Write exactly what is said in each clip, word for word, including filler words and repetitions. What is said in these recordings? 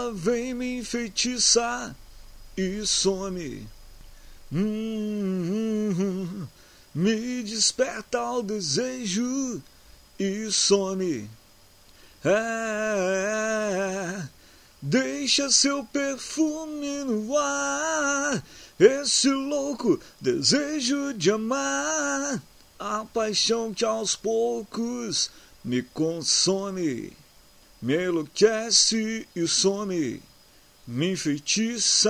ela vem me enfeitiçar e some. Hum, me desperta o desejo e some. É, deixa seu perfume no ar, esse louco desejo de amar, a paixão que aos poucos me consome, me enlouquece e some, me enfeitiça.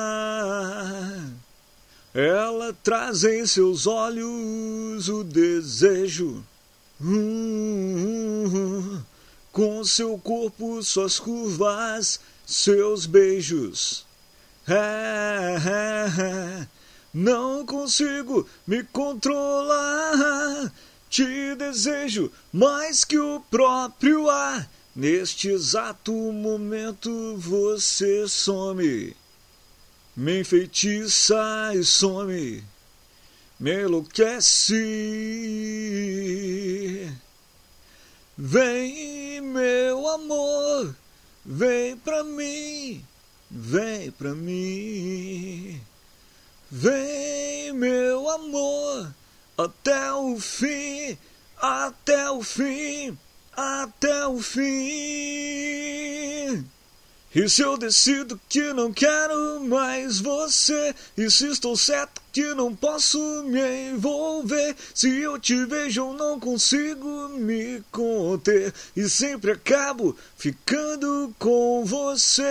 Ela traz em seus olhos o desejo, hum, com seu corpo, suas curvas, seus beijos. É, é, é, não consigo me controlar, te desejo mais que o próprio ar. Neste exato momento você some, me enfeitiça e some, me enlouquece. Vem, meu amor, vem pra mim, vem pra mim. Vem, meu amor, até o fim, até o fim, até o fim. E se eu decido que não quero mais você, e se estou certo que não posso me envolver, se eu te vejo eu não consigo me conter, e sempre acabo ficando com você.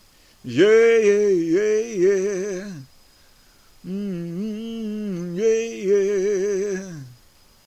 Yeah, yeah, yeah, yeah. Mm-hmm, yeah.